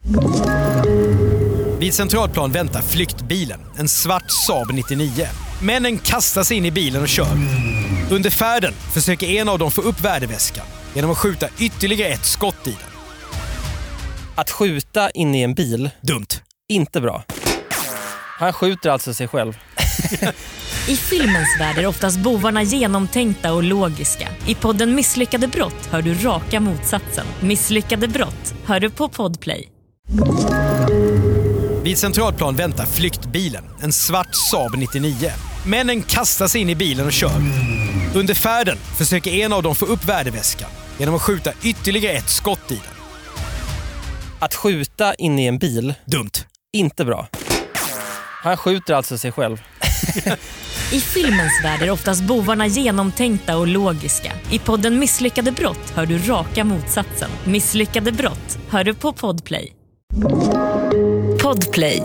Vid Centralplan väntar flyktbilen, en svart Saab 99. Männen kastar sig in i bilen och kör. Under färden försöker en av dem få upp värdeväskan genom att skjuta ytterligare ett skott i den. Att skjuta in i en bil? Dumt. Inte bra. Han skjuter alltså sig själv. I filmens värld är oftast bovarna genomtänkta och logiska. I podden Misslyckade brott hör du raka motsatsen. Misslyckade brott hör du på Podplay. Vid Centralplan väntar flyktbilen, en svart Saab 99. Männen kastar sig in i bilen och kör. Under färden försöker en av dem få upp värdeväskan genom att skjuta ytterligare ett skott i den. Att skjuta in i en bil? Dumt. Inte bra. Han skjuter alltså sig själv. I filmens värld är oftast bovarna genomtänkta och logiska. I podden Misslyckade brott hör du raka motsatsen. Misslyckade brott hör du på Podplay. Podplay.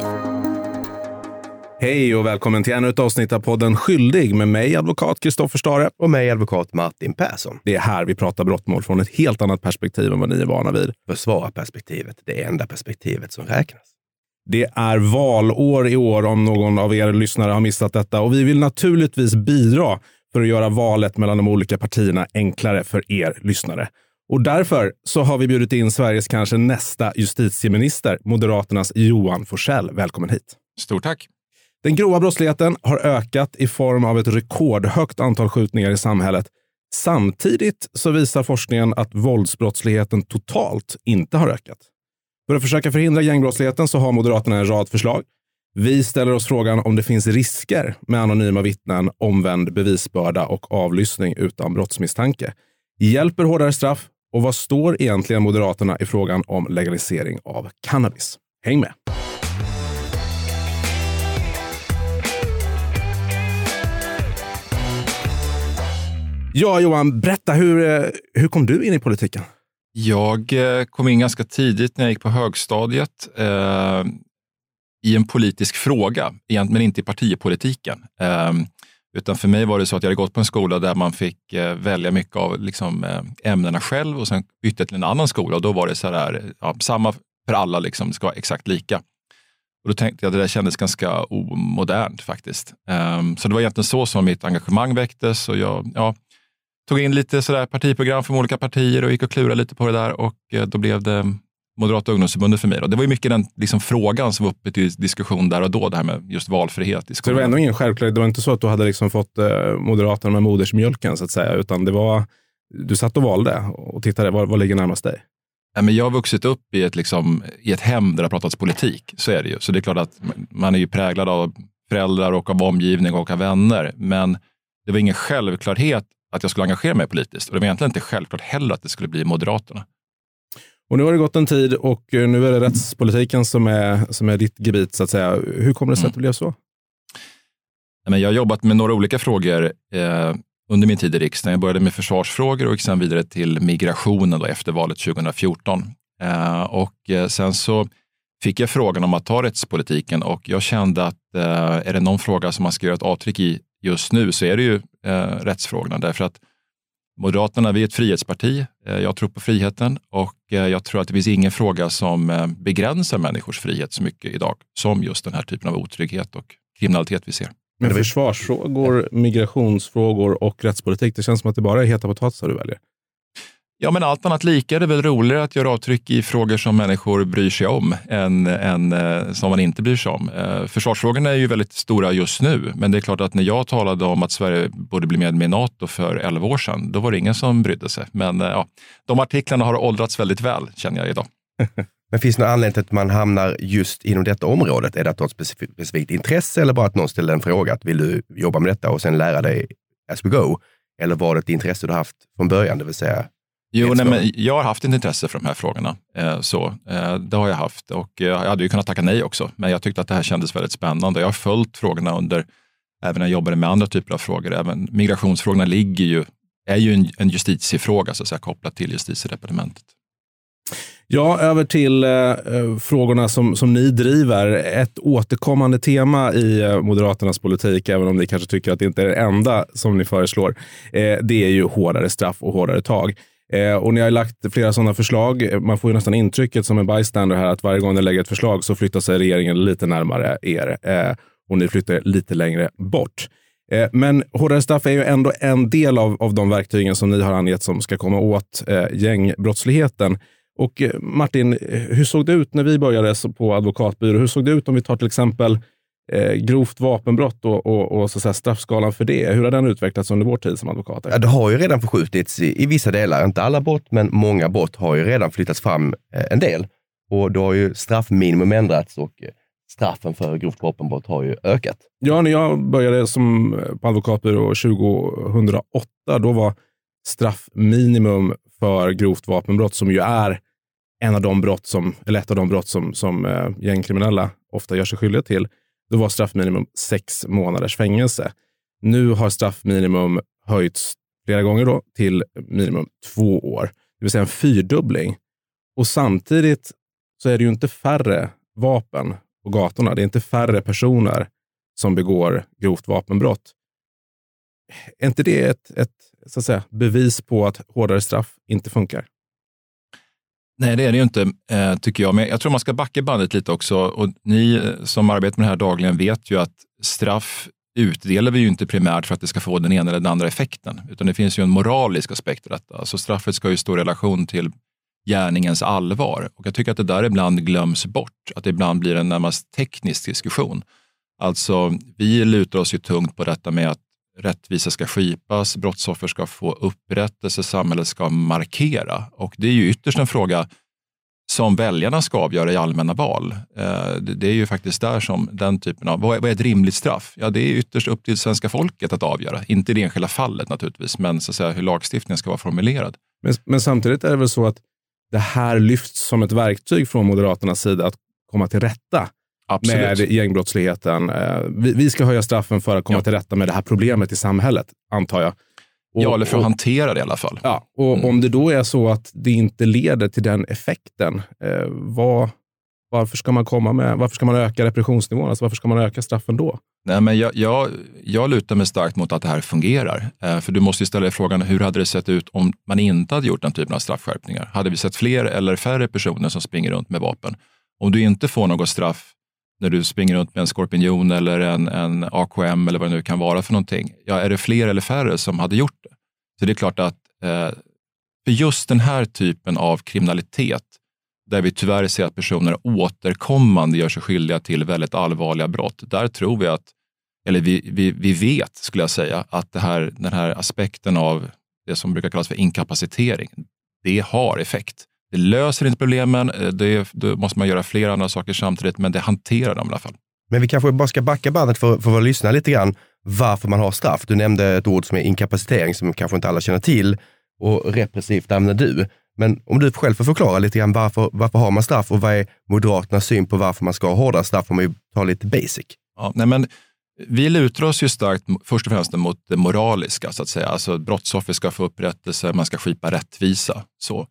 Hej och välkommen till ännu ett avsnitt av podden Skyldig med mig, advokat Kristoffer Stare. Och mig, advokat Martin Persson. Det är här vi pratar brottmål från ett helt annat perspektiv än vad ni är vana vid. Försvararperspektivet, det enda perspektivet som räknas. Det är valår i år om någon av er lyssnare har missat detta. Och vi vill naturligtvis bidra för att göra valet mellan de olika partierna enklare för er lyssnare. Och därför så har vi bjudit in Sveriges kanske nästa justitieminister, Moderaternas Johan Forssell. Välkommen hit. Stort tack. Den grova brottsligheten har ökat i form av ett rekordhögt antal skjutningar i samhället. Samtidigt så visar forskningen att våldsbrottsligheten totalt inte har ökat. För att försöka förhindra gängbrottsligheten så har Moderaterna en rad förslag. Vi ställer oss frågan om det finns risker med anonyma vittnen, omvänd bevisbörda och avlyssning utan brottsmisstanke. Hjälper hårdare straff? Och vad står egentligen Moderaterna i frågan om legalisering av cannabis? Häng med! Ja, Johan, berätta, hur kom du in i politiken? Jag kom in ganska tidigt när jag gick på högstadiet i en politisk fråga, men inte i partipolitiken. Utan för mig var det så att jag hade gått på en skola där man fick välja mycket av ämnena själv och sen bytte till en annan skola. Och då var det så här, samma för alla, det ska vara exakt lika. Och då tänkte jag att det där kändes ganska omodernt faktiskt. Så det var egentligen så som mitt engagemang väcktes och jag tog in lite sådär partiprogram från olika partier och gick och klurade lite på det där och då blev det Moderata ungdomsförbundet för mig. Och det var ju mycket den frågan som var uppe till diskussion där och då, det här med just valfrihet i skolan. Så det var ändå ingen självklarhet, det var inte så att du hade fått Moderaterna med modersmjölken så att säga, utan det var, du satt och valde och tittade, vad ligger närmast dig? Men jag har vuxit upp i ett hem där det har pratats politik, så är det ju. Så det är klart att man är ju präglad av föräldrar och av omgivning och av vänner, men det var ingen självklarhet att jag skulle engagera mig politiskt. Och det var egentligen inte självklart heller att det skulle bli Moderaterna. Och nu har det gått en tid och nu är det rättspolitiken som är ditt gebit så att säga. Hur kommer det sig att det blev så? Jag har jobbat med några olika frågor under min tid i riksdagen. Jag började med försvarsfrågor och gick sedan vidare till migrationen efter valet 2014. Och sen så fick jag frågan om att ta rättspolitiken och jag kände att är det någon fråga som man ska göra ett avtryck i just nu så är det ju rättsfrågorna. Därför att Moderaterna, vi är ett frihetsparti. Jag tror på friheten och jag tror att det finns ingen fråga som begränsar människors frihet så mycket idag som just den här typen av otrygghet och kriminalitet vi ser. Men försvarsfrågor, migrationsfrågor och rättspolitik, det känns som att det bara är heta potatisar du väljer. Ja, men allt annat lika är det väl roligare att göra avtryck i frågor som människor bryr sig om än som man inte bryr sig om. Försvarsfrågorna är ju väldigt stora just nu, men det är klart att när jag talade om att Sverige borde bli med i NATO för 11 år sedan, då var det ingen som brydde sig. Men de artiklarna har åldrats väldigt väl, känner jag idag. Men finns det någon anledning till att man hamnar just inom detta området? Är det att du har ett specifikt intresse eller bara att någon ställer en fråga att vill du jobba med detta och sen lära dig as we go? Eller var det ett intresse du haft från början, det vill säga? Men jag har haft ett intresse för de här frågorna. Det har jag haft och jag hade ju kunnat tacka nej också. Men jag tyckte att det här kändes väldigt spännande. Jag har följt frågorna även när jag jobbade med andra typer av frågor. Även migrationsfrågorna är ju en justitiefråga så att säga, kopplat till justitiedepartementet. Ja, över till frågorna som ni driver. Ett återkommande tema i Moderaternas politik, även om ni kanske tycker att det inte är det enda som ni föreslår, det är ju hårdare straff och hårdare tag. Och ni har lagt flera sådana förslag. Man får ju nästan intrycket som en bystander här att varje gång ni lägger ett förslag så flyttar sig regeringen lite närmare er. Och ni flyttar lite längre bort. Men hårdare straff är ju ändå en del av de verktygen som ni har angett som ska komma åt gängbrottsligheten. Och Martin, hur såg det ut när vi började på advokatbyrå? Hur såg det ut om vi tar till exempel grovt vapenbrott och så att säga, straffskalan för det? Hur har den utvecklats under vår tid som advokater? Ja, det har ju redan förskjutits i vissa delar. Inte alla brott, men många brott har ju redan flyttats fram en del. Och då har ju straffminimum ändrats och straffen för grovt vapenbrott har ju ökat. Ja, när jag började som på advokatbyrå 2008, då var straffminimum för grovt vapenbrott, som ju är ett av de brott som gängkriminella ofta gör sig skyldiga till, då var straffminimum 6 månaders fängelse. Nu har straffminimum höjts flera gånger då till minimum 2 år. Det vill säga en 4-dubbling. Och samtidigt så är det ju inte färre vapen på gatorna. Det är inte färre personer som begår grovt vapenbrott. Är inte det ett så att säga, bevis på att hårdare straff inte funkar? Nej, det är det ju inte, tycker jag. Men jag tror man ska backa bandet lite också. Och ni som arbetar med det här dagligen vet ju att straff utdelar vi ju inte primärt för att det ska få den ena eller den andra effekten. Utan det finns ju en moralisk aspekt i detta. Alltså straffet ska ju stå i relation till gärningens allvar. Och jag tycker att det där ibland glöms bort. Att det ibland blir en närmast teknisk diskussion. Alltså, vi lutar oss ju tungt på detta med att rättvisa ska skipas, brottsoffer ska få upprättelse, samhället ska markera. Och det är ju ytterst en fråga som väljarna ska avgöra i allmänna val. Det är ju faktiskt där som den typen av, vad är ett rimligt straff? Ja, det är ytterst upp till svenska folket att avgöra. Inte i det enskilda fallet naturligtvis, men så att säga hur lagstiftningen ska vara formulerad. Men samtidigt är det väl så att det här lyfts som ett verktyg från Moderaternas sida att komma till rätta med gängbrottsligheten. Vi ska höja straffen för att komma till rätta med det här problemet i samhället, antar jag. Eller för att hantera det i alla fall. Ja, och om det då är så att det inte leder till den effekten, varför ska man öka repressionsnivån? Alltså varför ska man öka straffen då? Nej, men jag lutar mig starkt mot att det här fungerar. För du måste ju ställa dig frågan, hur hade det sett ut om man inte hade gjort den typen av straffskärpningar? Hade vi sett fler eller färre personer som springer runt med vapen? Om du inte får något straff när du springer runt med en skorpion eller en AKM eller vad det nu kan vara för någonting. Ja, är det fler eller färre som hade gjort det? Så det är klart att för just den här typen av kriminalitet, där vi tyvärr ser att personer återkommande gör sig skyldiga till väldigt allvarliga brott, där tror vi att, eller vi vet skulle jag säga, att den här aspekten av det som brukar kallas för inkapacitering, det har effekt. Det löser inte problemen, då måste man göra flera andra saker samtidigt, men det hanterar dem i alla fall. Men vi kanske bara ska backa bandet för att lyssna lite grann varför man har straff. Du nämnde ett ord som är inkapacitering som kanske inte alla känner till, och repressivt använder du. Men om du själv får förklara lite grann varför har man straff och vad är Moderaternas syn på varför man ska ha hårdare straff, om vi tar lite basic? Ja, nej men vi lutar oss ju starkt först och främst mot det moraliska så att säga. Alltså brottsoffer ska få upprättelse, man ska skipa rättvisa. Så.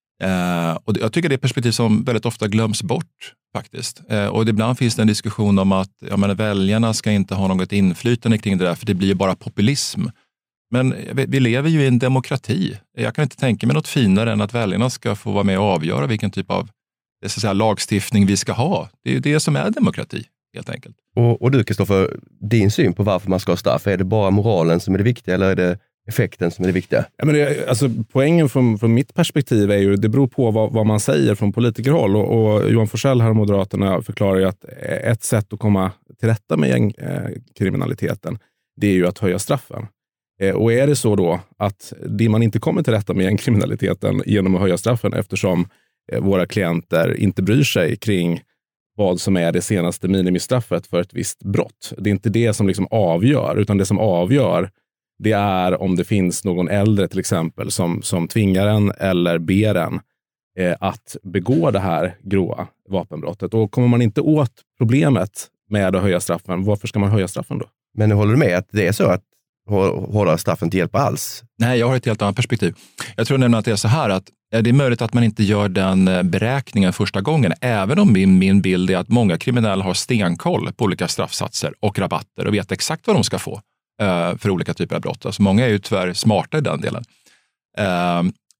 Och jag tycker det är ett perspektiv som väldigt ofta glöms bort faktiskt. Och ibland finns det en diskussion om att väljarna ska inte ha något inflytande kring det där, för det blir ju bara populism. Men vi lever ju i en demokrati. Jag kan inte tänka mig något finare än att väljarna ska få vara med och avgöra vilken typ av så att säga, lagstiftning vi ska ha. Det är ju det som är demokrati, helt enkelt. Och du, Kristoffer, din syn på varför man ska ha straff, är det bara moralen som är det viktiga eller är det effekten som är det viktiga? Ja, men poängen från mitt perspektiv är ju, det beror på vad man säger från politikerhåll. Och Johan Forssell här och Moderaterna förklarar ju att ett sätt att komma till rätta med gängkriminaliteten, det är ju att höja straffen. Och är det så då att man inte kommer till rätta med gängkriminaliteten genom att höja straffen, eftersom våra klienter inte bryr sig kring vad som är det senaste minimistraffet för ett visst brott. Det är inte det som liksom avgör, utan det som avgör, det är om det finns någon äldre till exempel som tvingar en eller ber en att begå det här gråa vapenbrottet. Och kommer man inte åt problemet med att höja straffen, varför ska man höja straffen då? Men håller du med att det är så att hårdare straffen inte hjälper alls? Nej, jag har ett helt annat perspektiv. Jag tror nämligen att det är så här att det är möjligt att man inte gör den beräkningen första gången, även om min bild är att många kriminella har stenkoll på olika straffsatser och rabatter och vet exakt vad de ska få för olika typer av brott. Alltså många är ju tyvärr smarta i den delen.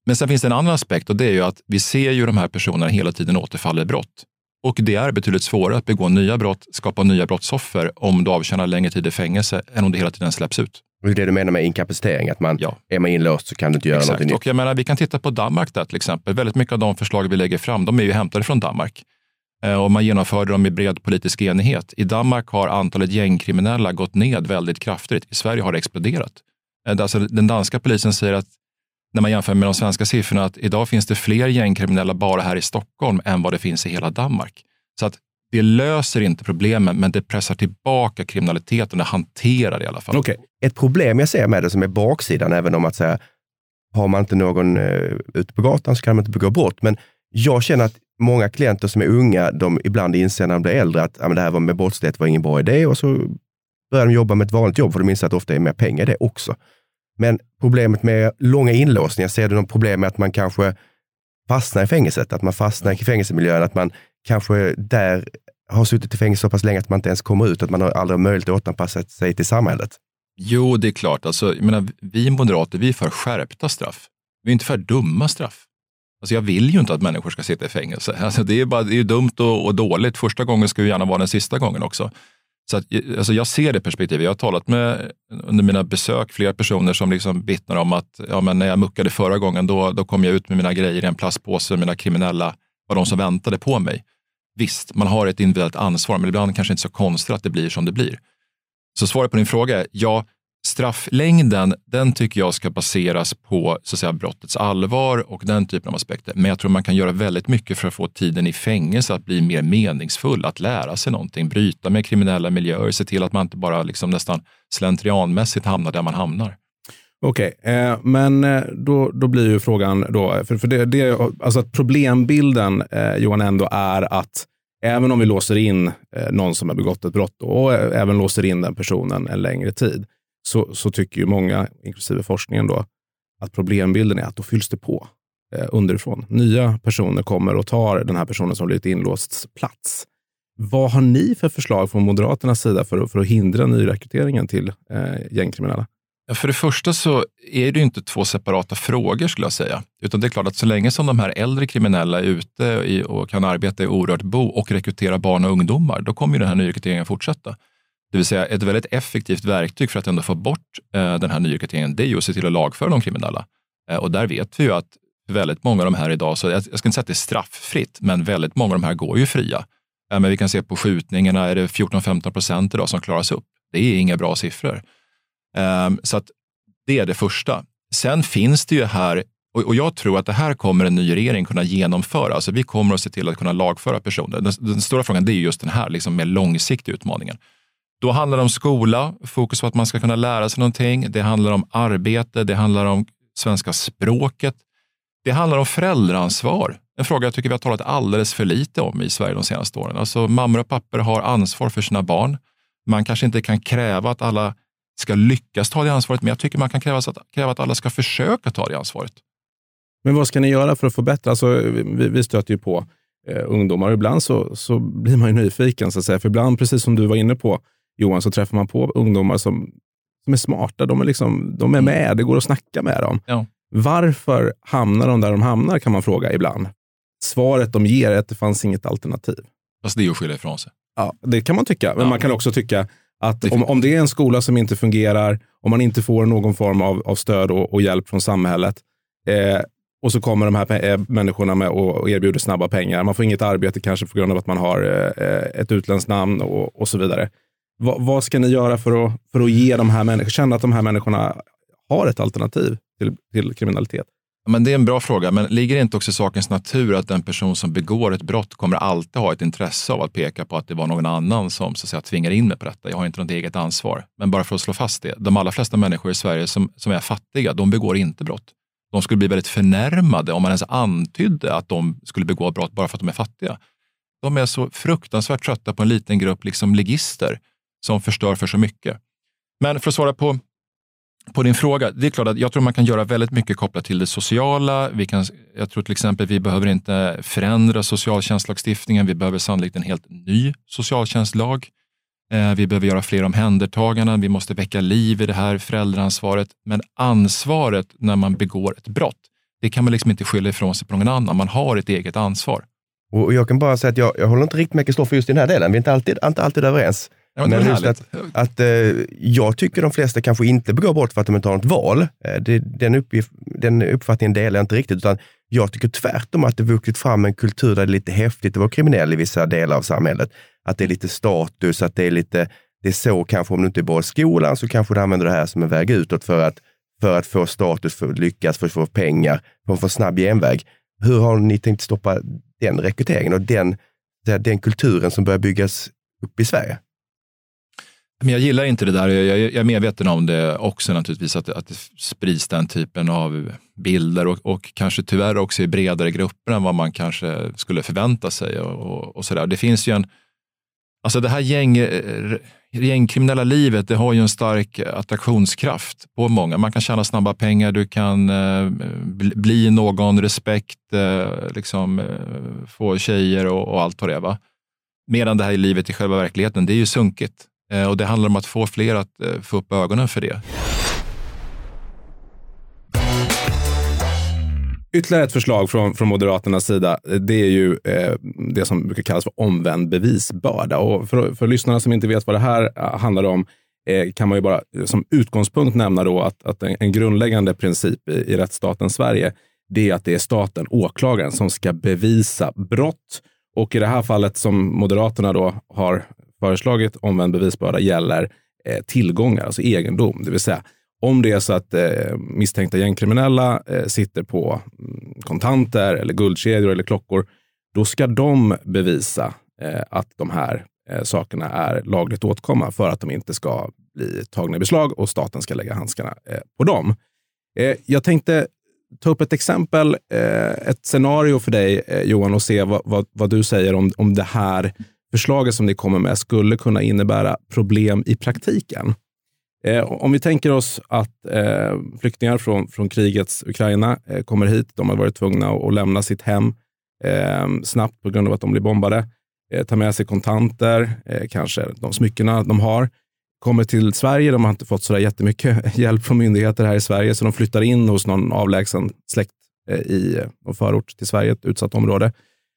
Men sen finns det en annan aspekt och det är ju att vi ser ju de här personerna hela tiden återfalla i brott. Och det är betydligt svårare att begå nya brott, skapa nya brottsoffer om du avtjänar längre tid i fängelse än om du hela tiden släpps ut. Och det du menar med inkapacitering, att är man inlåst så kan du inte göra något nytt. Och jag menar, vi kan titta på Danmark där till exempel. Väldigt mycket av de förslag vi lägger fram, de är ju hämtade från Danmark. Och man genomförde dem i bred politisk enighet. I Danmark har antalet gängkriminella gått ned väldigt kraftigt. I Sverige har det exploderat. Alltså, den danska polisen säger att när man jämför med de svenska siffrorna att idag finns det fler gängkriminella bara här i Stockholm än vad det finns i hela Danmark. Så att det löser inte problemen, men det pressar tillbaka kriminaliteten och hanterar det i alla fall. Okay. Ett problem jag ser med det som är baksidan, även om att säga, har man inte någon ute på gatan så kan man inte begå brott. Men jag känner att många klienter som är unga, de ibland inser när de blir äldre att det här med brottslighet var ingen bra idé, och så börjar de jobba med ett vanligt jobb för de inser att ofta är mer pengar i det också. Men problemet med långa inlåsningar, ser du någon problem med att man kanske fastnar i fängelset, att man fastnar i fängelsemiljön, att man kanske där har suttit i fängelse så pass länge att man inte ens kommer ut, att man har aldrig möjlighet att återanpassa sig till samhället? Jo, det är klart. Alltså, jag menar, vi moderater, vi är för skärpta straff. Vi är inte för dumma straff. Alltså, jag vill ju inte att människor ska sitta i fängelse. Alltså, det är dumt och dåligt. Första gången ska ju gärna vara den sista gången också. Så att, alltså, jag ser det perspektivet. Jag har talat med under mina besök flera personer som liksom vittnar om att men när jag muckade förra gången då kom jag ut med mina grejer i en plastpåse. Mina kriminella var de som väntade på mig. Visst, man har ett individuellt ansvar, men ibland kanske inte så konstigt att det blir som det blir. Så svaret på din fråga är strafflängden, den tycker jag ska baseras på så att säga, brottets allvar och den typen av aspekter. Men jag tror man kan göra väldigt mycket för att få tiden i fängelse att bli mer meningsfull, att lära sig någonting, bryta med kriminella miljöer, se till att man inte bara liksom nästan slentrianmässigt hamnar där man hamnar. Okej, men då blir ju frågan då, för det alltså att problembilden, Johan, ändå är att även om vi låser in någon som har begått ett brott och även låser in den personen en längre tid, så tycker ju många, inklusive forskningen då, att problembilden är att då fylls det på underifrån. Nya personer kommer och tar den här personen som blivit inlåsts plats. Vad har ni för förslag från Moderaternas sida för att hindra nyrekryteringen till gängkriminella? Ja, för det första så är det ju inte två separata frågor skulle jag säga. Utan det är klart att så länge som de här äldre kriminella är ute och kan arbeta i orört bo och rekrytera barn och ungdomar, då kommer ju den här nyrekryteringen fortsätta. Det vill säga ett väldigt effektivt verktyg för att ändå få bort den här nyrekryteringen, det är ju att se till att lagföra de kriminella. Och där vet vi ju att väldigt många av de här idag, så jag ska inte säga att det är strafffritt, men väldigt många av de här går ju fria. Men vi kan se på skjutningarna är det 14-15% idag som klaras upp. Det är inga bra siffror. Så att det är det första. Sen finns det ju här, och jag tror att det här kommer en ny regering kunna genomföra. Alltså vi kommer att se till att kunna lagföra personer. Den stora frågan det är just den här liksom mer långsiktiga utmaningen. Då handlar det om skola, fokus på att man ska kunna lära sig någonting. Det handlar om arbete, det handlar om svenska språket. Det handlar om föräldraansvar. En fråga jag tycker vi har talat alldeles för lite om i Sverige de senaste åren. Alltså mammor och pappor har ansvar för sina barn. Man kanske inte kan kräva att alla ska lyckas ta det ansvaret, men jag tycker man kan kräva att alla ska försöka ta det ansvaret. Men vad ska ni göra för att förbättra? Alltså, vi stöter ju på ungdomar och ibland så blir man ju nyfiken så att säga. För ibland, precis som du var inne på Johan, så träffar man på ungdomar som är smarta. De är med, det går att snacka med dem. Ja. Varför hamnar de där de hamnar kan man fråga ibland. Svaret de ger är att det fanns inget alternativ. Fast det är ju att skylla ifrån sig. Ja, det kan man tycka. Men man kan också tycka att om det är en skola som inte fungerar, om man inte får någon form av stöd och hjälp från samhället och så kommer de här människorna med och erbjuder snabba pengar. Man får inget arbete kanske på grund av att man har ett utländskt namn och så vidare. Vad ska ni göra för att ge de här människorna, känna att de här människorna har ett alternativ till kriminalitet? Men det är en bra fråga, men ligger det inte också i sakens natur att den person som begår ett brott kommer alltid ha ett intresse av att peka på att det var någon annan som så att säga tvingar in mig på detta? Jag har inte något eget ansvar. Men bara för att slå fast det, de allra flesta människor i Sverige som är fattiga, de begår inte brott. De skulle bli väldigt förnärmade om man ens antydde att de skulle begå brott bara för att de är fattiga. De är så fruktansvärt trötta på en liten grupp liksom ligister som förstör för så mycket. Men för att svara på din fråga, det är klart att jag tror man kan göra väldigt mycket kopplat till det sociala. Jag tror till exempel vi behöver inte förändra socialtjänstlagstiftningen. Vi behöver sannolikt en helt ny socialtjänstlag. Vi behöver göra fler omhändertaganden. Vi måste väcka liv i det här föräldraansvaret. Men ansvaret när man begår ett brott, det kan man liksom inte skylla ifrån sig på någon annan. Man har ett eget ansvar. Och jag kan bara säga att jag håller inte riktigt med Kristoffer just i den här delen. Vi är inte alltid överens. Ja, men just att jag tycker de flesta kanske inte begår brott för att de inte har något val. Den uppfattningen delar jag inte riktigt, utan jag tycker tvärtom att det vuxit fram en kultur där det är lite häftigt att vara kriminell i vissa delar av samhället. Att det är lite status, att det är så kanske om du inte är bra i skolan så kanske du använder det här som en väg utåt för att få status, för att lyckas, för att få pengar, för att få snabb genväg. Hur har ni tänkt stoppa den rekryteringen och den kulturen som börjar byggas upp i Sverige? Men jag gillar inte det där. Jag är medveten om det också naturligtvis, att det sprids den typen av bilder och kanske tyvärr också i bredare grupper än vad man kanske skulle förvänta sig och sådär. Det finns ju alltså det här gängkriminella livet, det har ju en stark attraktionskraft på många. Man kan tjäna snabba pengar, du kan bli någon respekt, få tjejer och allt vad det är, va? Medan det här livet i själva verkligheten, det är ju sunkigt. Och det handlar om att få fler att få upp ögonen för det. Ytterligare ett förslag från Moderaternas sida, det är ju det som brukar kallas för omvänd bevisbörda. Och för lyssnarna som inte vet vad det här handlar om kan man ju bara som utgångspunkt nämna då att en grundläggande princip i rättsstaten Sverige, det är att det är staten, åklagaren, som ska bevisa brott. Och i det här fallet som Moderaterna då har föreslagit, omvänd bevisbörda, gäller tillgångar, alltså egendom. Det vill säga, om det är så att misstänkta gängkriminella sitter på kontanter eller guldkedjor eller klockor, då ska de bevisa att de här sakerna är lagligt åtkomma för att de inte ska bli tagna i beslag och staten ska lägga handskarna på dem. Jag tänkte ta upp ett exempel, ett scenario för dig, Johan, och se vad du säger om det här förslaget som ni kommer med skulle kunna innebära problem i praktiken. Om vi tänker oss att flyktingar från krigets Ukraina kommer hit, de har varit tvungna att lämna sitt hem snabbt på grund av att de blir bombade, tar med sig kontanter, kanske de smyckena de har, kommer till Sverige, de har inte fått så jättemycket hjälp från myndigheter här i Sverige, så de flyttar in hos någon avlägsen släkt i en förort till Sverige, ett utsatt område.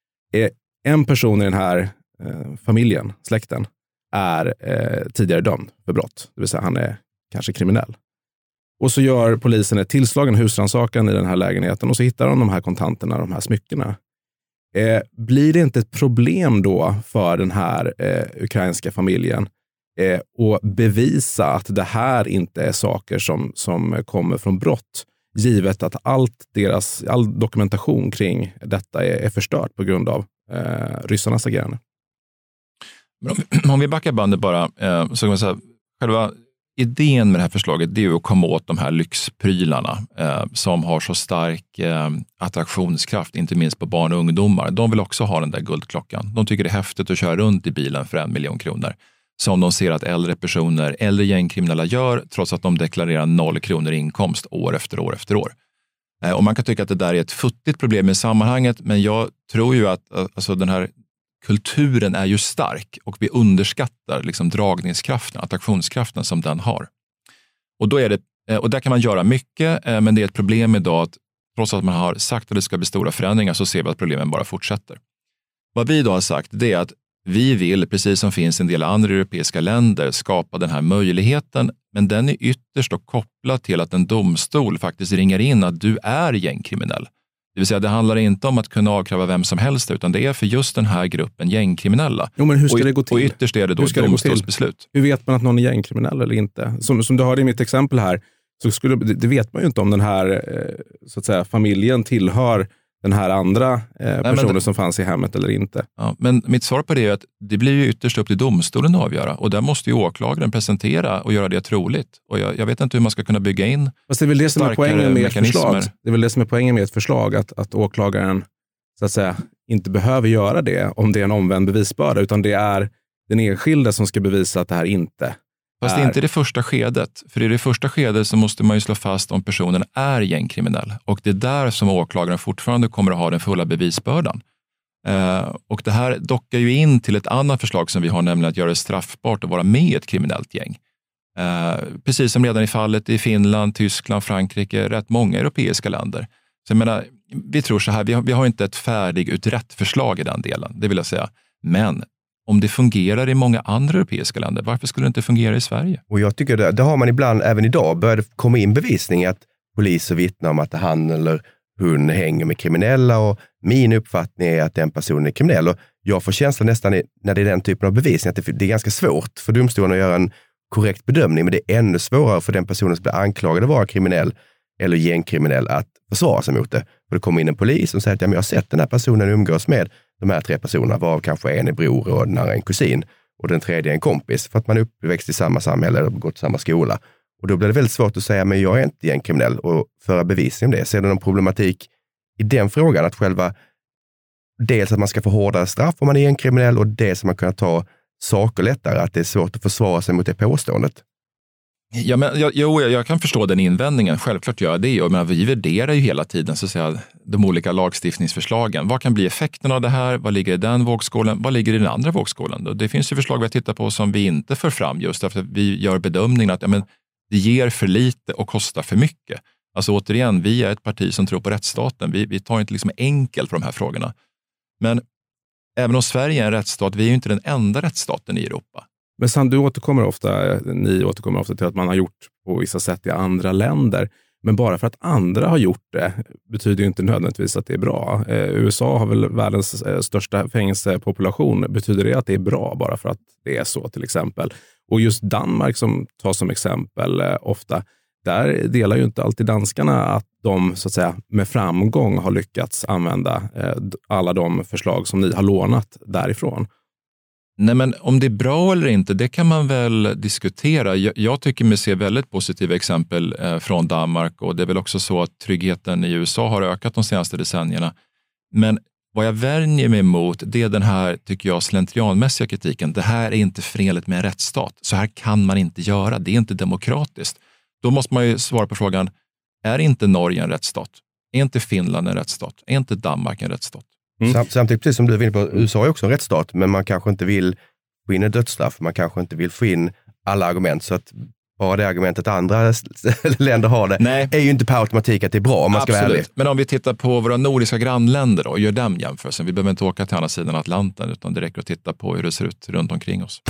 En person i den här familjen, släkten, är tidigare dömd för brott. Det vill säga han är kanske kriminell. Och så gör polisen ett tillslag, en husrannsakan i den här lägenheten, och så hittar de här kontanterna, de här smyckena. Blir det inte ett problem då för den här ukrainska familjen och bevisa att det här inte är saker som kommer från brott, givet att all dokumentation kring detta är förstört på grund av ryssarnas agerande? Men om vi backar bandet bara, så kan man säga, själva idén med det här förslaget, det är att komma åt de här lyxprylarna som har så stark attraktionskraft, inte minst på barn och ungdomar. De vill också ha den där guldklockan. De tycker det är häftigt att köra runt i bilen för 1 miljon kronor. Som de ser att äldre gängkriminella gör, trots att de deklarerar 0 kronor i inkomst år efter år efter år. Och man kan tycka att det där är ett futtigt problem i sammanhanget, men jag tror ju att alltså, den här kulturen är ju stark och vi underskattar liksom dragningskraften, attraktionskraften som den har. Och då är det, och där kan man göra mycket, men det är ett problem idag att trots att man har sagt att det ska bli stora förändringar, så ser vi att problemen bara fortsätter. Vad vi då har sagt, det är att vi vill, precis som finns en del andra europeiska länder, skapa den här möjligheten, men den är ytterst och kopplad till att en domstol faktiskt ringer in att du är gängkriminell. Det vill säga, det handlar inte om att kunna avkräva vem som helst, utan det är för just den här gruppen gängkriminella. Jo, men hur ska det gå till? Och ytterst är det då domstolsbeslut. Hur vet man att någon är gängkriminell eller inte? Som du hörde i mitt exempel här, så det vet man ju inte om den här så att säga, familjen tillhör den här andra personen som fanns i hemmet eller inte. Ja, men mitt svar på det är att det blir ju ytterst upp till domstolen att avgöra. Och där måste ju åklagaren presentera och göra det troligt. Och jag vet inte hur man ska kunna bygga in. Fast det är väl det som är poängen med ett förslag. Det är väl det som är poängen med ett förslag, att åklagaren så att säga inte behöver göra det om det är en omvänd bevisbörda, utan det är den enskilde som ska bevisa att det här inte. Fast det är inte det första skedet. För i det första skedet så måste man ju slå fast om personen är gängkriminell. Och det är där som åklagaren fortfarande kommer att ha den fulla bevisbördan. Och det här dockar ju in till ett annat förslag som vi har, nämligen att göra det straffbart att vara med i ett kriminellt gäng. Precis som redan i fallet i Finland, Tyskland, Frankrike, rätt många europeiska länder. Så jag menar, vi tror så här, vi har inte ett färdigutrett förslag i den delen, det vill jag säga. Men om det fungerar i många andra europeiska länder, varför skulle det inte fungera i Sverige? Och jag tycker det har man ibland, även idag, börjat komma in bevisning att poliser vittnar om att han eller hon hänger med kriminella, och min uppfattning är att den personen är kriminell. Och jag får känslan nästan när det är den typen av bevisning att det är ganska svårt för domstolen att göra en korrekt bedömning, men det är ännu svårare för den personen som blir anklagad att vara kriminell eller gängkriminell att försvara sig mot det. För det kommer in en polis som säger att jag har sett den här personen umgås med de här 3 personerna, varav kanske en är bror och den andra är en kusin och den tredje är en kompis, för att man är uppväxt i samma samhälle och gått i samma skola. Och då blir det väldigt svårt att säga, men jag är inte gängkriminell, och föra bevisning om det. Ser du någon problematik i den frågan, att själva dels att man ska få hårdare straff om man är gängkriminell, och dels att man kan ta saker lättare, att det är svårt att försvara sig mot det påståendet? Ja, men jag kan förstå den invändningen, självklart gör jag det. Men vi värderar ju hela tiden så att säga, de olika lagstiftningsförslagen. Vad kan bli effekten av det här? Vad ligger i den vågskålen? Vad ligger i den andra vågskålen? Det finns ju förslag vi har tittat på som vi inte för fram, just därför att vi gör bedömningen att det ger för lite och kostar för mycket. Alltså återigen, vi är ett parti som tror på rättsstaten. Vi tar inte liksom enkelt på de här frågorna. Men även om Sverige är en rättsstat, vi är ju inte den enda rättsstaten i Europa. Men Sam, ni återkommer ofta till att man har gjort på vissa sätt i andra länder. Men bara för att andra har gjort det betyder ju inte nödvändigtvis att det är bra. USA har väl världens största fängelsepopulation. Betyder det att det är bra bara för att det är så, till exempel? Och just Danmark som tas som exempel ofta, där delar ju inte alltid danskarna att de så att säga med framgång har lyckats använda alla de förslag som ni har lånat därifrån. Nej, men om det är bra eller inte, det kan man väl diskutera. Jag tycker mig se väldigt positiva exempel från Danmark, och det är väl också så att tryggheten i USA har ökat de senaste decennierna. Men vad jag värjer mig emot, det är den här, tycker jag, slentrianmässiga kritiken. Det här är inte förenligt med en rättsstat. Så här kan man inte göra. Det är inte demokratiskt. Då måste man ju svara på frågan, är inte Norge en rättsstat? Är inte Finland en rättsstat? Är inte Danmark en rättsstat? Samtidigt, precis som du var inne på, USA är också en rättsstat, men man kanske inte vill få in en dödsstraff. Man kanske inte vill få in alla argument, så att bara det argumentet andra länder har det är ju inte per automatik att det är bra, om man ska vara ärlig. Men om vi tittar på våra nordiska grannländer och gör dem jämförelsen. Vi behöver inte åka till andra sidan Atlanten, utan det räcker att titta på hur det ser ut runt omkring oss.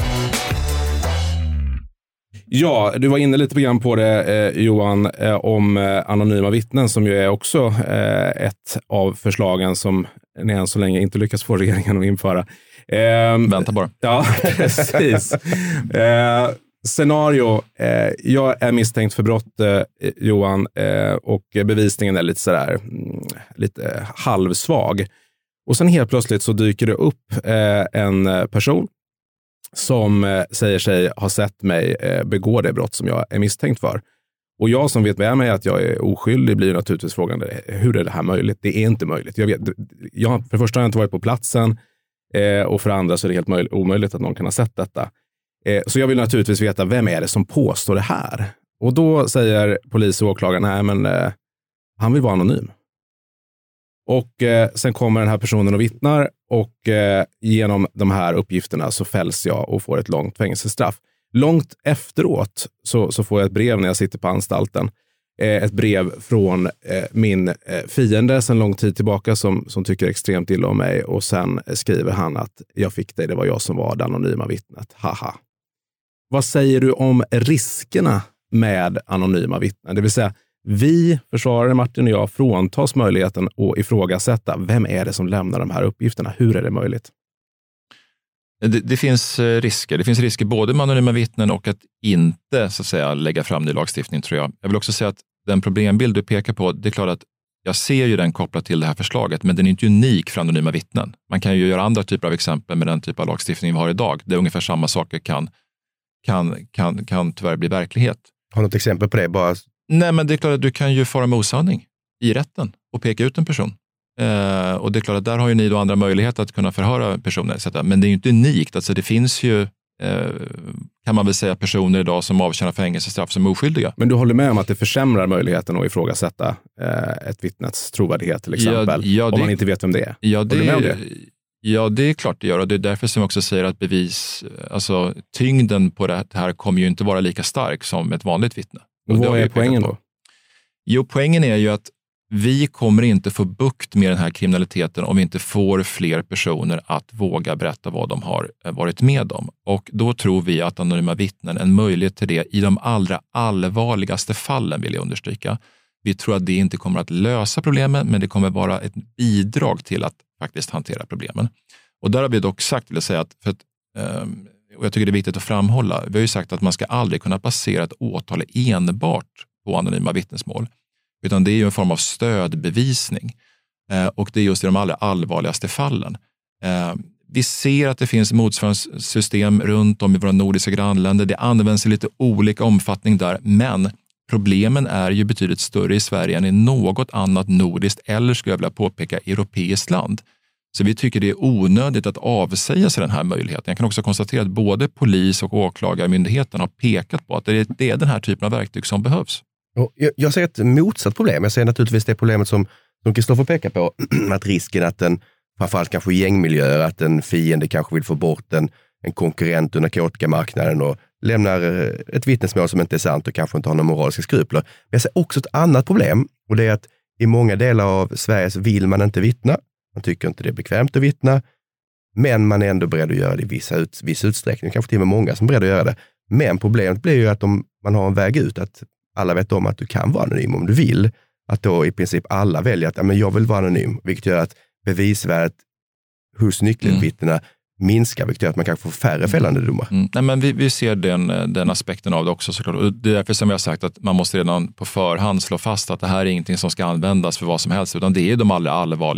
Ja, du var inne lite grann på det, Johan, om anonyma vittnen, som ju är också ett av förslagen som ni än så länge inte lyckas få regeringen att införa. Vänta bara. Ja, precis. Scenario, jag är misstänkt för brott, Johan, och bevisningen är lite sådär, lite halvsvag. Och sen helt plötsligt så dyker det upp en person som säger sig ha sett mig begå det brott som jag är misstänkt för. Och jag som vet med mig att jag är oskyldig blir naturligtvis frågan, hur är det här möjligt? Det är inte möjligt. För det första har jag inte varit på platsen, och för det andra så är det helt omöjligt att någon kan ha sett detta. Så jag vill naturligtvis veta, vem är det som påstår det här? Och då säger polis och åklagare, nej men han vill vara anonym. Och sen kommer den här personen och vittnar, och genom de här uppgifterna så fälls jag och får ett långt fängelsestraff. Långt efteråt så får jag ett brev när jag sitter på anstalten. Ett brev från min fiende sedan lång tid tillbaka som tycker extremt illa om mig, och sen skriver han att jag fick dig, det var jag som var det anonyma vittnet. Haha. Vad säger du om riskerna med anonyma vittnen? Det vill säga, vi, försvarare Martin och jag, fråntas möjligheten att ifrågasätta, vem är det som lämnar de här uppgifterna? Hur är det möjligt? Det finns risker. Det finns risker både med anonyma vittnen och att inte så att säga lägga fram ny lagstiftning, tror jag. Jag vill också säga att den problembild du pekar på, det är klart att jag ser ju den kopplat till det här förslaget, men den är inte unik för anonyma vittnen. Man kan ju göra andra typer av exempel med den typ av lagstiftning vi har idag. Det är ungefär samma saker kan tyvärr bli verklighet. Har du något exempel på det? Bara... Nej, men det är klart att du kan ju fara med osanning i rätten och peka ut en person. Och det är klart att där har ju ni då andra möjligheter att kunna förhöra personer. Men det är ju inte unikt. Alltså det finns ju, kan man väl säga, personer idag som avtjänar fängelsestraff som är oskyldiga. Men du håller med om att det försämrar möjligheten att ifrågasätta ett vittnets trovärdighet till exempel, om man inte vet vem det är? Ja, håller du med om det? Ja, det är klart det gör, och det är därför som jag också säger att alltså tyngden på det här kommer ju inte vara lika stark som ett vanligt vittne. Och vad är poängen då? Jo, poängen är ju att vi kommer inte få bukt med den här kriminaliteten om vi inte får fler personer att våga berätta vad de har varit med om. Och då tror vi att anonyma vittnen är en möjlighet till det i de allra allvarligaste fallen, vill jag understryka. Vi tror att det inte kommer att lösa problemen, men det kommer vara ett bidrag till att faktiskt hantera problemen. Och där har vi dock sagt, vill jag säga, och jag tycker det är viktigt att framhålla, vi har ju sagt att man ska aldrig kunna basera ett åtal enbart på anonyma vittnesmål. Utan det är ju en form av stödbevisning. Och det är just i de allra allvarligaste fallen. Vi ser att det finns motsvarande system runt om i våra nordiska grannländer. Det används i lite olika omfattning där. Men problemen är ju betydligt större i Sverige än i något annat nordiskt eller, skulle jag vilja påpeka, europeiskt land. Så vi tycker det är onödigt att avsäga sig den här möjligheten. Jag kan också konstatera att både polis- och åklagarmyndigheten har pekat på att det är den här typen av verktyg som behövs. Jag ser ett motsatt problem. Jag ser naturligtvis det problemet som Kristoffer pekar på, att risken att framförallt kanske gängmiljöer, att en fiende kanske vill få bort en konkurrent ur narkotikamarknaden och lämnar ett vittnesmål som inte är sant och kanske inte har några moraliska skrupler. Men jag ser också ett annat problem, och det är att i många delar av Sverige så vill man inte vittna. Man tycker inte det är bekvämt att vittna, men man är ändå beredd att göra det i viss utsträckning. Kanske till och med många som är beredda att göra det. Men problemet blir ju att om man har en väg ut, att alla vet om att du kan vara anonym om du vill, att då i princip alla väljer att men jag vill vara anonym, vilket gör att bevisvärdet hos nyckelvittnena minskar, vilket gör att man kanske får färre fällande domar. Nej, men vi ser den aspekten av det också, såklart. Och det är därför som jag har sagt att man måste redan på förhand slå fast att det här är ingenting som ska användas för vad som helst, utan det är de allra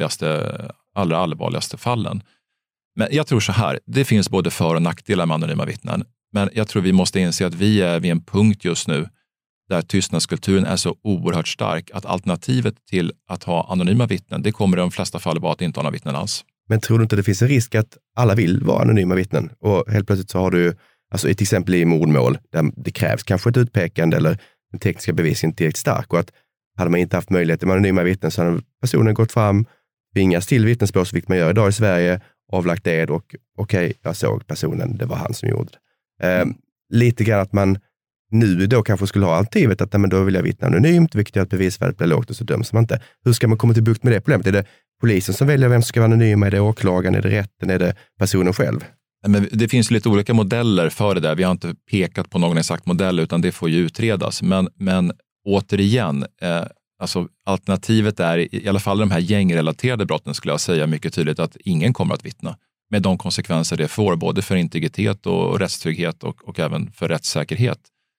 allvarligaste fallen. Men jag tror så här, det finns både för- och nackdelar med anonyma vittnen, men jag tror vi måste inse att vi är vid en punkt just nu där tystnadskulturen är så oerhört stark att alternativet till att ha anonyma vittnen, det kommer i de flesta fall vara att inte ha några vittnen alls. Men tror du inte det finns en risk att alla vill vara anonyma vittnen? Och helt plötsligt så har du, alltså till exempel i mordmål, där det krävs kanske ett utpekande eller den tekniska bevisningen tillräckligt stark, och att hade man inte haft möjlighet med anonyma vittnen så hade personen gått fram, tvingats till vittnesmål, vilket man gör idag i Sverige, avlagt ed och okej, jag såg personen, det var han som gjorde det. Lite grann att man nu då kanske skulle ha alternativet att men då vill jag vittna anonymt, vilket gör att bevisvärdet blir lågt och så döms man inte. Hur ska man komma till bukt med det problemet? Är det polisen som väljer vem som ska vara anonym? Är det åklagaren? Är det rätten? Är det personen själv? Men det finns lite olika modeller för det där. Vi har inte pekat på någon exakt modell, utan det får ju utredas. Men återigen, alltså alternativet är, i alla fall de här gängrelaterade brotten, skulle jag säga mycket tydligt, att ingen kommer att vittna. Med de konsekvenser det får, både för integritet och rättstrygghet och även för rättssäkerhet.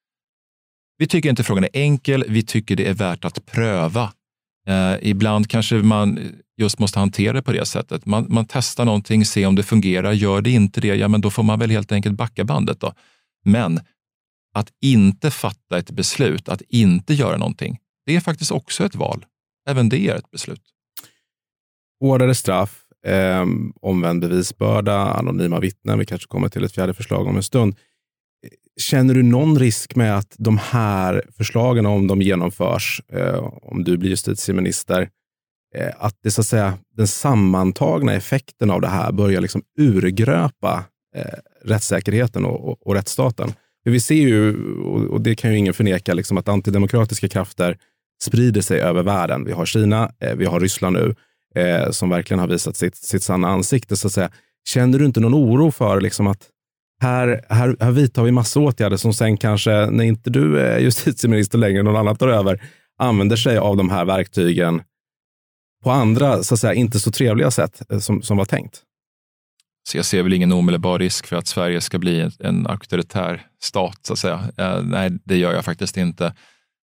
Vi tycker inte frågan är enkel, vi tycker det är värt att pröva. Ibland kanske man just måste hantera det på det sättet. Man testar någonting, ser om det fungerar, gör det inte det, ja men då får man väl helt enkelt backa bandet då. Men att inte fatta ett beslut, att inte göra någonting, det är faktiskt också ett val. Även det är ett beslut. Hårdare straff, omvänd bevisbörda, anonyma vittnen, vi kanske kommer till ett fjärde förslag om en stund. Känner du någon risk med att de här förslagen, om de genomförs, om du blir justitieminister, att det så att säga den sammantagna effekten av det här börjar liksom urgröpa rättssäkerheten och rättsstaten? För vi ser ju, och det kan ju ingen förneka, liksom att antidemokratiska krafter sprider sig över världen. Vi har Kina, vi har Ryssland nu, som verkligen har visat sitt sanna ansikte, så att säga. Känner du inte någon oro för liksom att här vidtar vi massa åtgärder som sen kanske, när inte du är justitieminister längre, någon annan tar över, använder sig av de här verktygen på andra, så att säga, inte så trevliga sätt som var tänkt? Så jag ser väl ingen omedelbar risk för att Sverige ska bli en auktoritär stat, så att säga. Nej, det gör jag faktiskt inte.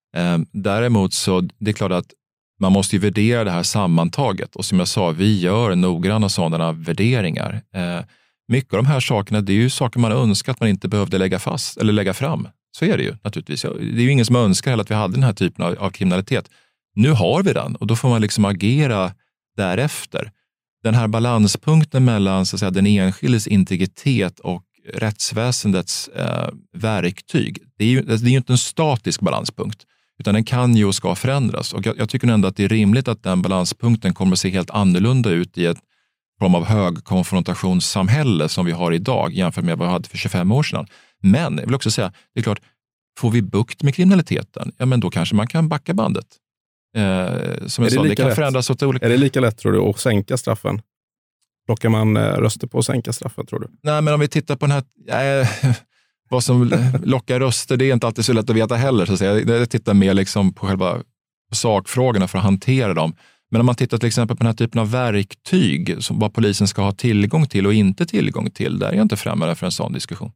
Däremot så det är klart att man måste ju värdera det här sammantaget. Och som jag sa, vi gör noggranna sådana värderingar. Mycket av de här sakerna, det är ju saker man önskat man inte behövde lägga fram. Så är det ju naturligtvis. Det är ju ingen som önskar heller att vi hade den här typen av kriminalitet. Nu har vi den och då får man liksom agera därefter. Den här balanspunkten mellan, så att säga, den enskildes integritet och rättsväsendets verktyg, det är ju inte en statisk balanspunkt, utan den kan ju och ska förändras. Och jag tycker ändå att det är rimligt att den balanspunkten kommer att se helt annorlunda ut i ett form av högkonfrontationssamhälle som vi har idag jämfört med vad vi hade för 25 år sedan. Men jag vill också säga, det är klart, får vi bukt med kriminaliteten, ja men då kanske man kan backa bandet. Som jag sa, det kan förändras åt olika... Är det lika lätt, tror du, att sänka straffen? Plockar man röster på att sänka straffen, tror du? Nej, men om vi tittar på den här... vad som lockar röster, det är inte alltid så lätt att veta heller. Så att säga. Jag tittar mer liksom på själva sakfrågorna för att hantera dem. Men om man tittar till exempel på den här typen av verktyg, som vad polisen ska ha tillgång till och inte tillgång till, där är jag inte främmande för en sån diskussion.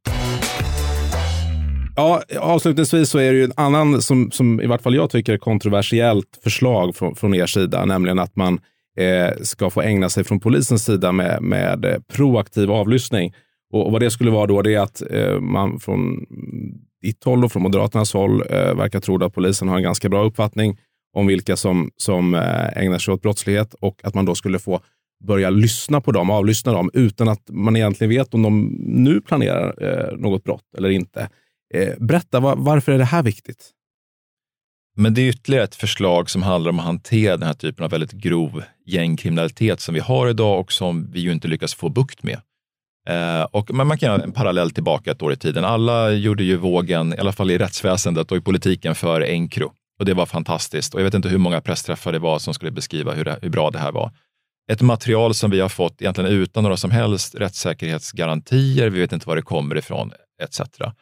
Ja, avslutningsvis så är det ju en annan som i vart fall jag tycker är kontroversiellt förslag från er sida, nämligen att man ska få ägna sig från polisens sida med proaktiv avlyssning. Och vad det skulle vara då, det är att man från ditt håll och från Moderaternas håll verkar tro att polisen har en ganska bra uppfattning om vilka som ägnar sig åt brottslighet, och att man då skulle få börja lyssna på dem, avlyssna dem, utan att man egentligen vet om de nu planerar något brott eller inte. Berätta, varför är det här viktigt? Men det är ytterligare ett förslag som handlar om att hantera den här typen av väldigt grov gängkriminalitet som vi har idag och som vi ju inte lyckas få bukt med. Men man kan ha en parallell tillbaka ett år i tiden. Alla gjorde ju vågen, i alla fall i rättsväsendet och i politiken, för Encro. Och det var fantastiskt. Och jag vet inte hur många pressträffar det var som skulle beskriva hur bra det här var. Ett material som vi har fått egentligen utan några som helst rättssäkerhetsgarantier. Vi vet inte var det kommer ifrån, etc.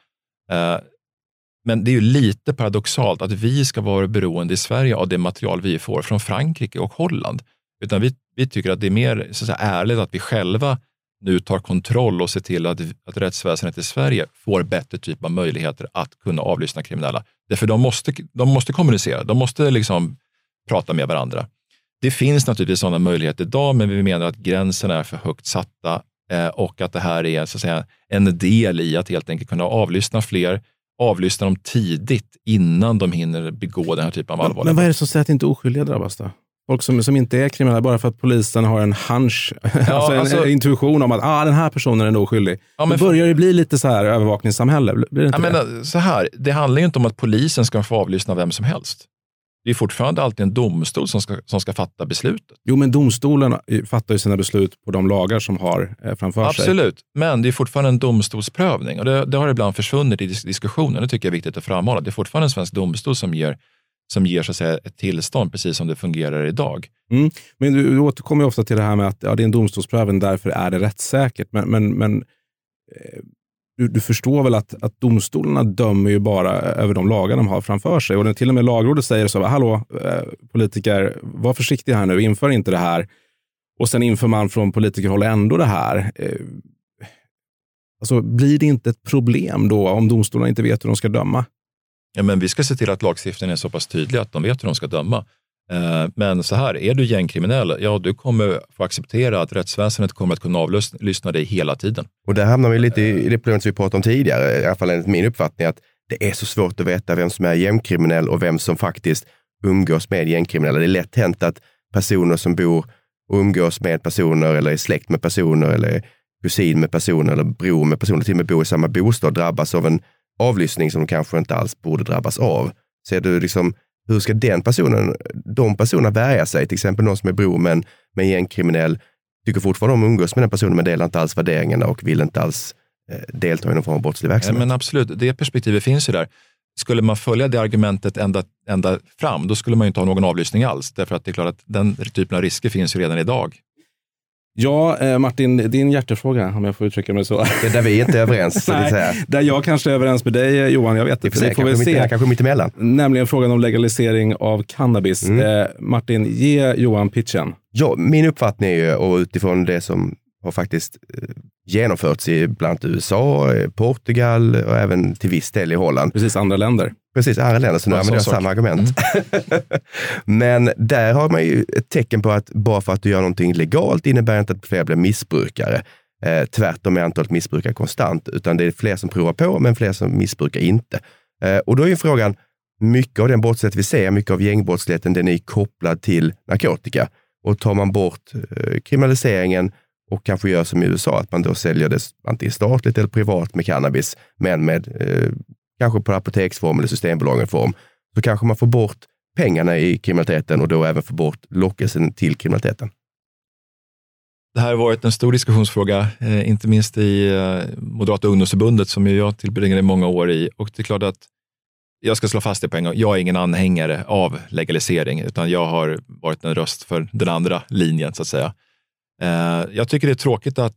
Men det är ju lite paradoxalt att vi ska vara beroende i Sverige av det material vi får från Frankrike och Holland. Utan vi tycker att det är mer så att säga ärligt att vi själva nu tar kontroll och ser till att rättsväsendet i Sverige får bättre typ av möjligheter att kunna avlyssna kriminella. Därför de måste kommunicera, de måste liksom prata med varandra. Det finns naturligtvis sådana möjligheter idag, men vi menar att gränserna är för högt satta och att det här är så att säga en del i att helt enkelt kunna avlyssna dem tidigt innan de hinner begå den här typen av allvarliga. Men vad är det som säger att inte oskyldiga drabbas då? Folk som inte är kriminella bara för att polisen har en hunch, en intuition om att den här personen är nog skyldig. Ja, då börjar det bli lite så här övervakningssamhälle. Blir det inte det? Så här, det handlar ju inte om att polisen ska få avlyssna vem som helst. Det är fortfarande alltid en domstol som ska fatta beslutet. Jo, men domstolen fattar ju sina beslut på de lagar som har framför sig. Absolut, men det är fortfarande en domstolsprövning. Och det har ibland försvunnit i diskussionen. Det tycker jag är viktigt att framhålla. Det är fortfarande en svensk domstol som ger så att säga ett tillstånd precis som det fungerar idag. Mm. Men du återkommer ju ofta till det här med att det är en domstolsprövning, därför är det rättssäkert. Men du förstår väl att domstolarna dömer ju bara över de lagar de har framför sig. Och när till och med lagrådet säger så, hallå politiker, var försiktiga här nu, inför inte det här. Och sen inför man från politikerhåll ändå det här. Alltså blir det inte ett problem då om domstolarna inte vet hur de ska döma? Ja, men vi ska se till att lagstiftningen är så pass tydlig att de vet hur de ska döma. Men så här, är du gängkriminell, du kommer få acceptera att rättsväsendet kommer att kunna avlyssna dig hela tiden. Och där hamnar vi lite i det problemet som vi pratade om tidigare, i alla fall enligt min uppfattning, att det är så svårt att veta vem som är gängkriminell och vem som faktiskt umgås med gängkriminella. Det är lätt hänt att personer som bor och umgås med personer eller är släkt med personer eller kusin med personer eller bror med personer, till och med bor i samma bostad, drabbas av en avlyssning som de kanske inte alls borde drabbas av. Ser du liksom, hur ska de personerna värja sig? Till exempel någon som är bror med en gängkriminell, tycker fortfarande om att umgås med den personen men delar inte alls värderingarna och vill inte alls delta i någon form av brottslig verksamhet. Men absolut, det perspektivet finns ju där. Skulle man följa det argumentet ända fram, då skulle man ju inte ha någon avlyssning alls. Därför att det är klart att den typen av risker finns ju redan idag. Ja, Martin, din hjärtefråga, om jag får uttrycka mig så. Det är där vi inte är överens. Nej, där jag kanske är överens med dig, Johan, jag vet inte. Vi får väl se. Kanske mitt emellan. Nämligen frågan om legalisering av cannabis. Martin, ge Johan pitchen. Ja, min uppfattning är ju, och utifrån det som har faktiskt genomförts i bland annat USA, Portugal och även till viss del i Holland. Precis, andra länder. Så nu använder jag samma argument. Men där har man ju ett tecken på att bara för att du gör någonting legalt innebär inte att fler blir missbrukare. Tvärtom är antalet missbrukare konstant, utan det är fler som provar på men fler som missbrukar inte. Och då är ju frågan, mycket av den brottslighet vi ser, mycket av gängbrottsligheten, den är kopplad till narkotika. Och tar man bort kriminaliseringen och kanske gör som i USA, att man då säljer det antingen statligt eller privat med cannabis, men med kanske på apoteksform eller systembolagens form, så kanske man får bort pengarna i kriminaliteten och då även får bort lockelsen till kriminaliteten. Det här har varit en stor diskussionsfråga, inte minst i Moderata ungdomsförbundet som jag tillbringade många år i. Och det är klart att jag ska slå fast det på en gång. Jag är ingen anhängare av legalisering, utan jag har varit en röst för den andra linjen, så att säga. Jag tycker det är tråkigt att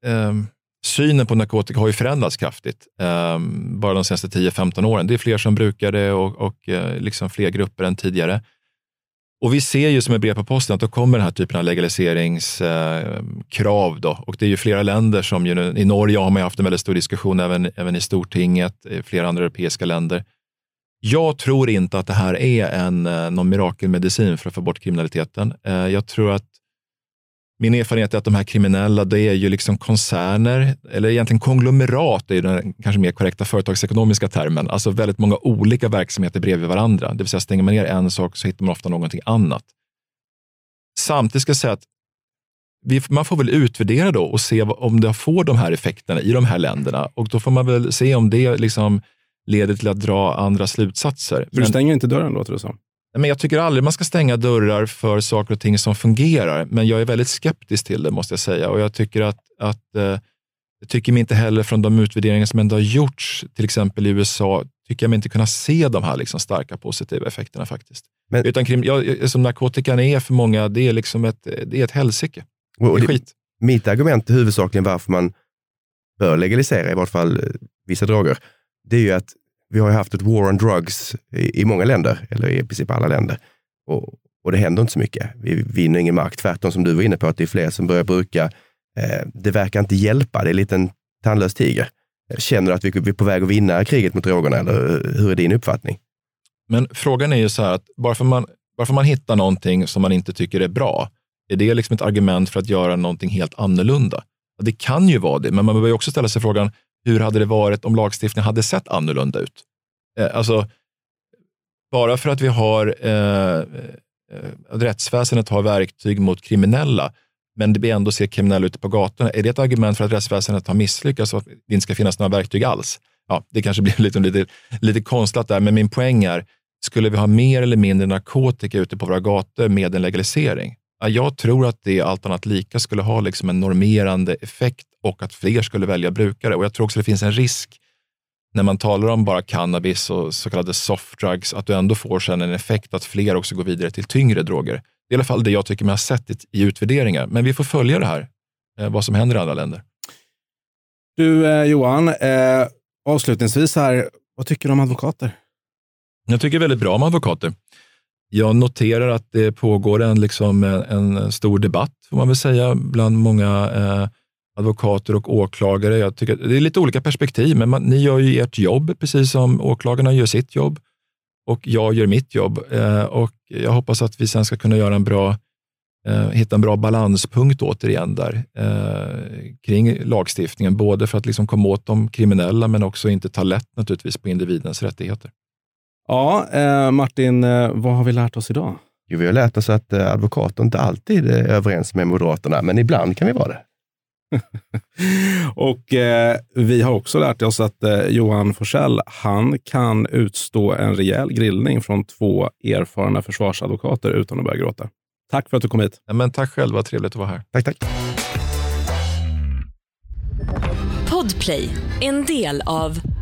synen på narkotika har ju förändrats kraftigt. Bara de senaste 10-15 åren. Det är fler som brukar det och liksom fler grupper än tidigare. Och vi ser ju som ett brev på posten att då kommer den här typen av legaliseringskrav då. Och det är ju flera länder som ju, i Norge har man ju haft en väldigt stor diskussion även i Stortinget, i flera andra europeiska länder. Jag tror inte att det här är någon mirakelmedicin för att få bort kriminaliteten. Jag tror att min erfarenhet är att de här kriminella, det är ju liksom koncerner, eller egentligen konglomerat är ju den kanske mer korrekta företagsekonomiska termen. Alltså väldigt många olika verksamheter bredvid varandra. Det vill säga stänger man ner en sak så hittar man ofta någonting annat. Samtidigt ska jag säga att man får väl utvärdera då och se om det får de här effekterna i de här länderna. Och då får man väl se om det liksom leder till att dra andra slutsatser. Du stänger inte dörren, låter det som. Men jag tycker aldrig man ska stänga dörrar för saker och ting som fungerar. Men jag är väldigt skeptisk till det, måste jag säga. Och jag tycker jag tycker mig inte heller från de utvärderingar som ändå har gjorts, till exempel i USA, tycker jag mig inte kunna se de här liksom starka positiva effekterna faktiskt. Men, utan som narkotikan är för många, det är liksom ett helsike. Det är skit. Mitt argument är huvudsakligen varför man bör legalisera, i vart fall vissa droger, det är ju att vi har ju haft ett war on drugs i många länder, eller i princip alla länder. Och det händer inte så mycket. Vi vinner ingen mark. Tvärtom, som du var inne på, att det är fler som börjar bruka. Det verkar inte hjälpa. Det är lite en tandlös tiger. Känner du att vi är på väg att vinna kriget mot drogerna, eller hur är din uppfattning? Men frågan är ju så här att varför man hittar någonting som man inte tycker är bra, är det liksom ett argument för att göra någonting helt annorlunda? Det kan ju vara det, men man behöver ju också ställa sig frågan, hur hade det varit om lagstiftningen hade sett annorlunda ut? Alltså, bara för att vi har rättsväsendet har verktyg mot kriminella, men det blir ändå ser kriminella ute på gatorna. Är det ett argument för att rättsväsendet har misslyckats och att det inte ska finnas några verktyg alls? Ja, det kanske blir lite konstlat där, men min poäng är, skulle vi ha mer eller mindre narkotika ute på våra gator med en legalisering? Ja, jag tror att det allt annat lika skulle ha liksom en normerande effekt och att fler skulle välja brukare. Och jag tror också det finns en risk när man talar om bara cannabis och så kallade soft drugs, att du ändå får sedan en effekt att fler också går vidare till tyngre droger. Det är i alla fall det jag tycker man har sett i utvärderingar. Men vi får följa det här, vad som händer i andra länder. Du Johan, avslutningsvis här, vad tycker du om advokater? Jag tycker väldigt bra om advokater. Jag noterar att det pågår en stor debatt, får man väl säga, bland många advokater och åklagare. Jag tycker det är lite olika perspektiv, men ni gör ju ert jobb precis som åklagarna gör sitt jobb och jag gör mitt jobb. Och jag hoppas att vi sen ska kunna göra hitta en bra balanspunkt återigen där kring lagstiftningen, både för att liksom komma åt de kriminella men också inte ta lätt naturligtvis på individens rättigheter. Ja, Martin, vad har vi lärt oss idag? Jo, vi har lärt oss att advokater inte alltid är överens med Moderaterna, men ibland kan vi vara det. Och vi har också lärt oss att Johan Forssell, han kan utstå en rejäl grillning från 2 erfarna försvarsadvokater utan att börja gråta. Tack för att du kom hit. Ja, men tack själv, vad trevligt att vara här. Tack. Podplay, en del av